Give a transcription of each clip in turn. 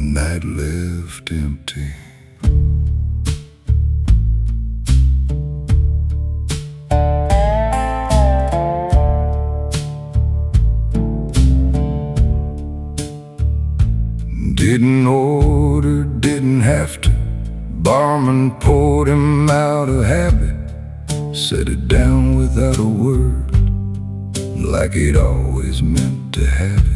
night left empty. Didn't order, didn't have to. Barman poured him out of habit, set it down without a word, like he'd always meant to have it.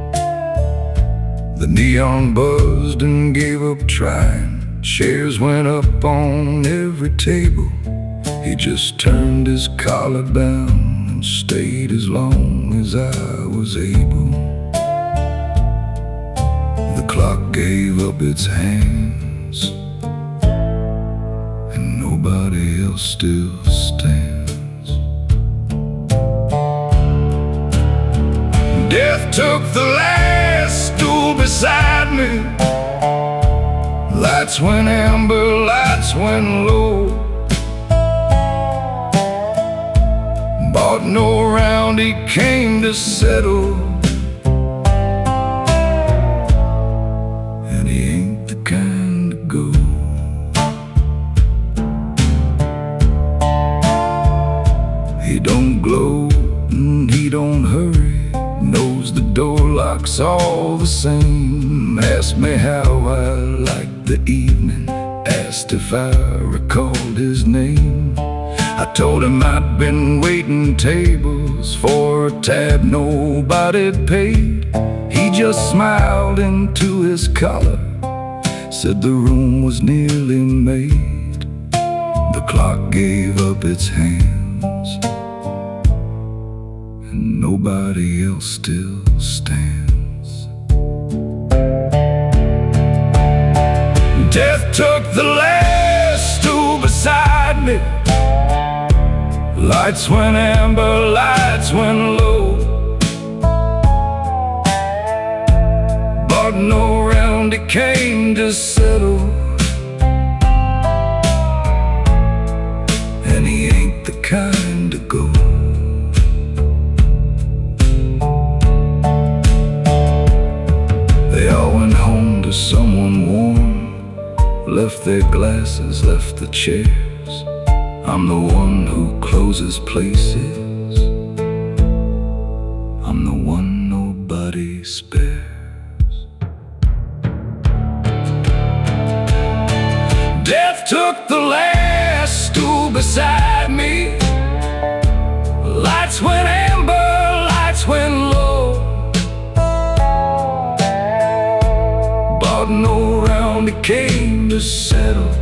The neon buzzed and gave up trying. Chairs went up on every table. He just turned his collar down and stayed as long as I was able. The clock gave up its hands, and nobody else still stands. Death took the last stool beside me. Lights went amber, lights went low. Bought no round, he came to settle. And he ain't the kind to go. He don't gloat and he don't hurry. Knows the door locks all the same. Asked me how I liked the evening, asked if I recalled his name. I told him I'd been waiting tables for a tab nobody'd paid. He just smiled into his collar, said the room was nearly made. The clock gave up its hands, and nobody else still stands. Death took the last stool beside me. Lights went amber, lights went low. Bought no round, he came to settle. And he ain't the kind to go. They all went home to someone warm, left their glasses, left the chairs. I'm the one who closes places. I'm the one nobody spares. Death took the last stool beside me. Lights went amber, lights went low. Bought no round, he came to settle.